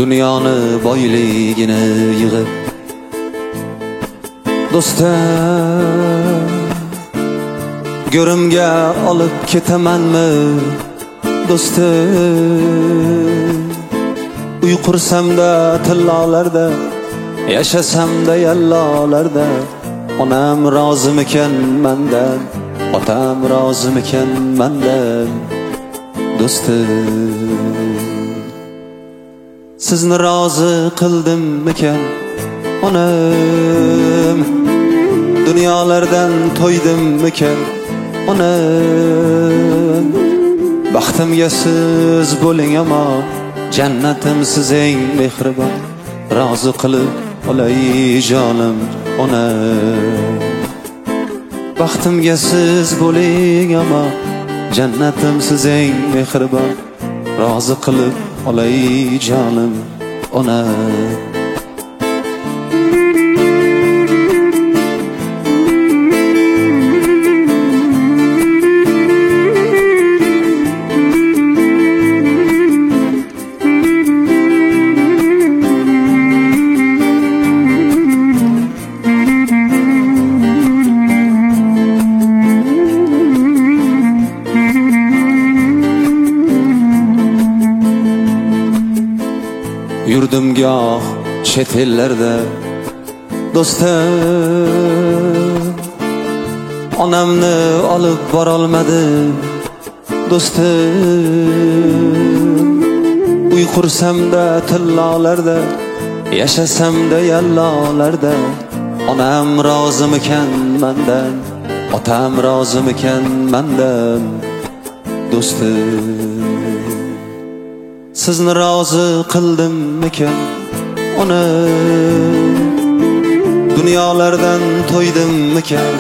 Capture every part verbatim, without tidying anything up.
Dünyoni boyligini yig'ib do'stim go'rimga olib ketamanmi do'stim uy qursamda tillolarda yashasamda yallolarda onam rozimikan mendan otam rozimikan mendan do'stim sizni rozi qildimmikan onam dunyolardan to'ydimmikan onam baxtimga siz bo'ling amon jannatim siz eng mehribon rozi qilib olay jonim onam baxtimga siz bo'ling amon jannatim siz eng mehribon rozi qilib olay jonim onam yurdim goh chet ellarda do'stim onamni olib borolmadim do'stim uy qursamda tillolarda yashasamda yallolarda onam rozimikan mendan otam rozimikan mendan do'stim sizni rozi qildimmikan onam dunyolardan to'ydimmikan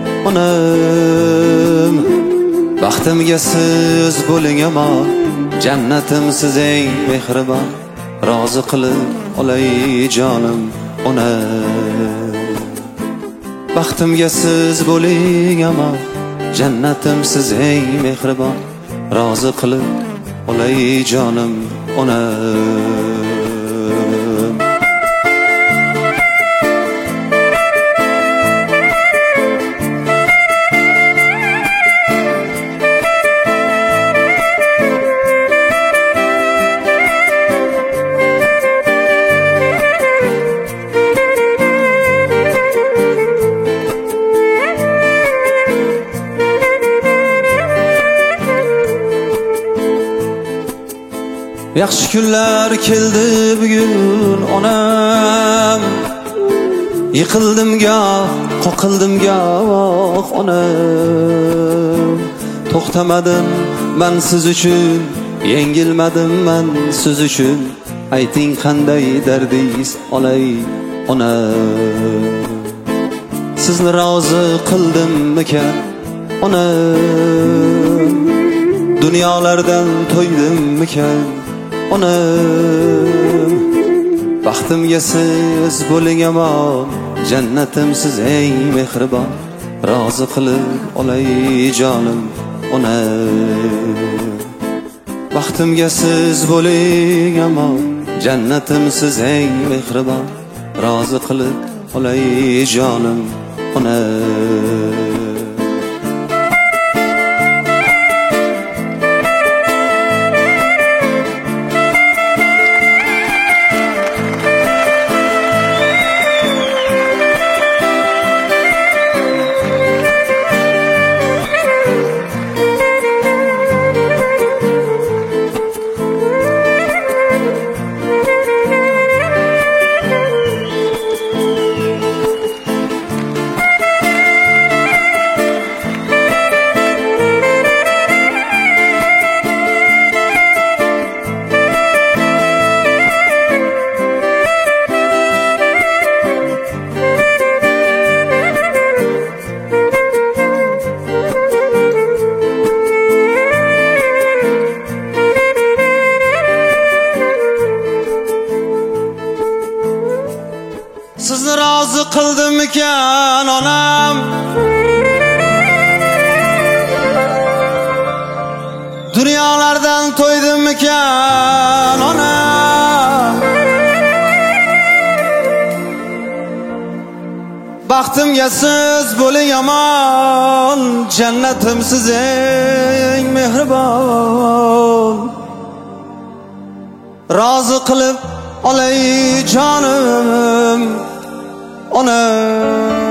onam baxtimga siz bo'ling amon jannatim siz eng mehribon rozi qilib olay jonim onam baxtimga siz bo'ling amon jannatim siz eng mehribon rozi qilib olay jonim onam yaxshi kunlar keldi bugun onam yiqildim goh qoqildim goh onam to'xtamadim men siz uchun yengilmadim men siz uchun ayting qanday dardingiz olay onam sizni rozi qildimmikan onam dunyolardan to'ydimmikan onam baxtimga siz bo'ling amon jannatim siz eng mehribon rozi qilib olay jonim onam baxtimga siz bo'ling amon jannatim siz eng mehribon rozi qilib olay jonim onam sizni rozi qildimmikan onam dunyolardan to'ydimmikan onam baxtimga siz bo'ling amon, jannatim siz eng mehribon. Rozi qilib olay jonim onam.